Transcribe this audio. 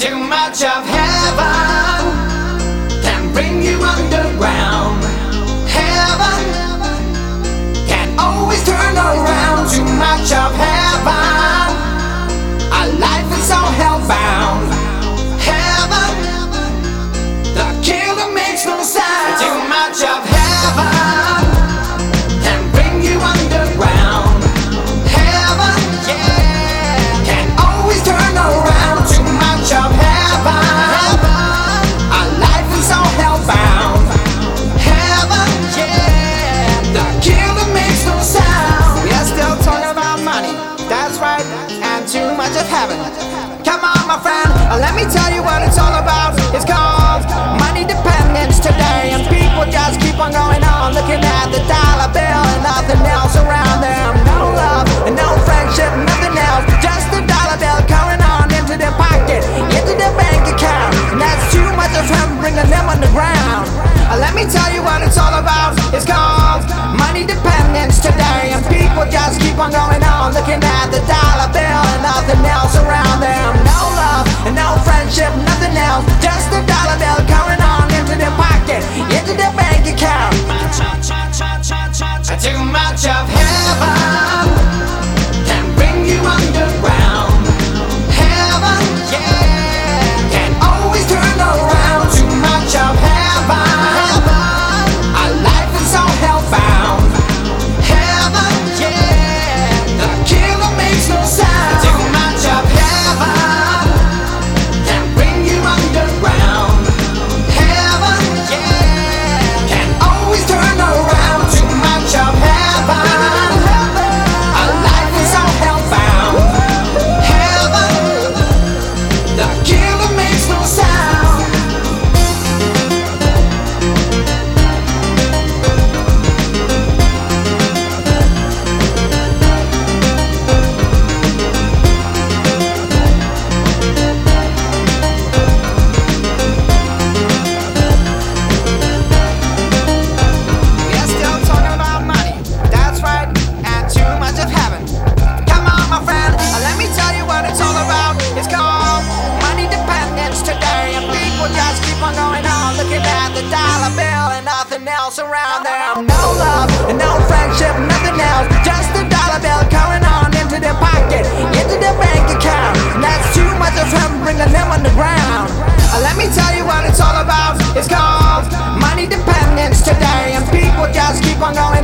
Too much of heaven can bring you underground. Heaven can always turn around. Too much of heaven, our life is so hellbound. Heaven, the killer makes no sound. Too much of heaven can bring you underground. Heaven, yeah, can always turn around. Too much of heaven, our life is so hellbound. Heaven, yeah, the killer makes no sound. We are still talking about money, that's right, and too much of heaven. Come on, my friend, let me tell you what it's all about. It's called money dependence today, and people just keep on going on, looking at the dollar bill and nothing else around them. No love and no friendship, nothing else, just the dollar bill going on into their pocket, into their bank account, and that's too much of him bringing them underground. Let me tell you what it's all about. It's called money dependence today, and people just keep on going on, looking at the dollar bill and nothing else around them. No love and no friendship, nothing else, just the dollar bill going on into their pocket, into their bank account. Too much of heaven can bring you underground. Heaven, yeah, can always turn around. Too much of heaven, our life is so hellbound. Heaven, yeah, the killer makes no sound. Too much of heaven can bring you underground. Heaven, yeah, can always turn around. Too much of heaven, our life is so hellbound. Heaven, the killer makes no sound. We are still talking about money, that's right, and too much of heaven. Come on, my friend, let me tell you what it's all about. It's called money dependence today, and people just keep on going on, looking at the dollar bill and nothing else around them. No love and no friendship, nothing else, just the dollar bill going on into their pocket, into their bank account, and that's too much of him bringing them underground. Let me tell you what it's all about. It's called money dependence today, and people just keep on going